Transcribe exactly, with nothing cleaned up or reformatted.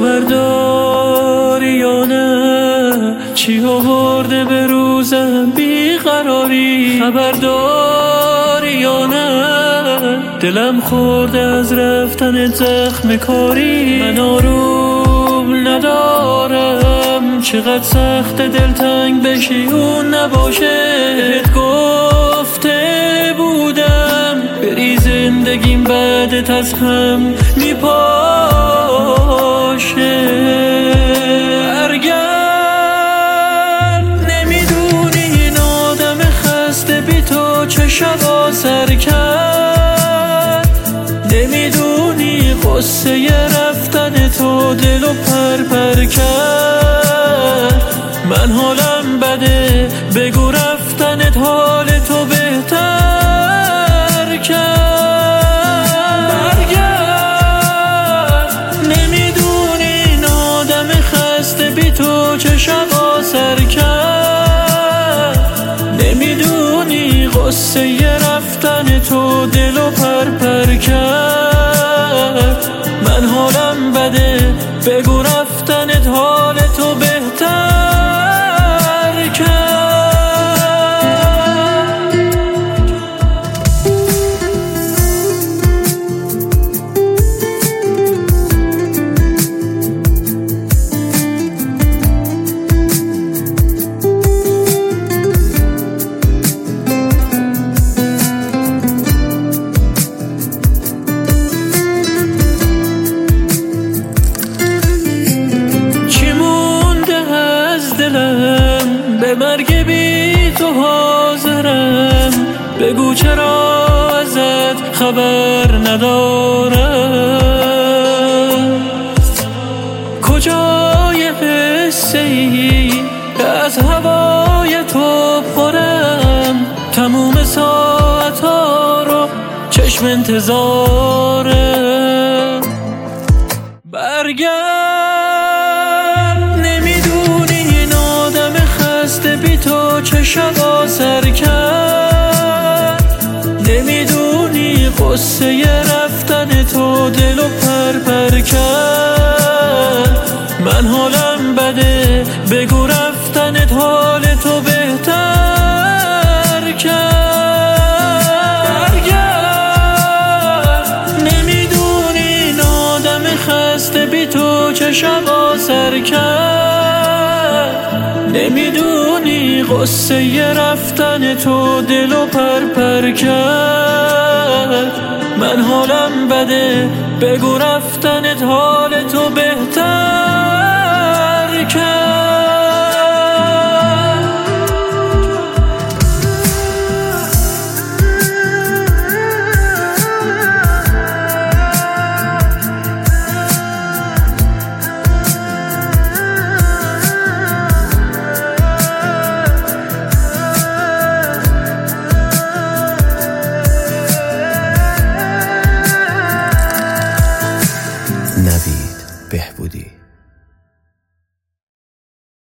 خبرداری یا نه؟ چی آورده به روزم بیقراری؟ خبرداری یا نه؟ دلم خورده از رفتن زخم کاری. من آروم ندارم، چقدر سخت دلتنگ بشی اون نباشه. بهت گفته بودم بری زندگیم بعدت از هم میپاشه. برگرد، نمیدونی این آدم خسته بی تو چه شبا سر کرد. نمیدونی قصه رفتن تو دلو پر پر کرد. من حالم بده، بگو رفتنت حال تو بهتر کرد. برگرد، نمیدونی این آدم خسته بی تو چه شبا سر کرد. نمیدونی قصه رفتن تو دلو پر پر کرد. من حالم بده، بگو رفتنت حال تو بهتر کرد. به مرگ بی تو حاضرم، بگو چرا ازت خبر ندارم. کجای قصه ای از هوای تو پرم، تموم ساعت ها رو چشم انتظارم. برگرد، بی تو چه شبا سر کرد. نمیدونی قصه رفتن تو دلو پر پر کرد. من حالم بده، بگو رفتنت حال تو بهتر کرد. برگرد، نمیدونی این آدم خسته بی تو چه شبا سر کرد. نمیدونی قصه رفتن تو دلو پر پر کرد. من حالم بده، بگو رفتنت حال تو بهتر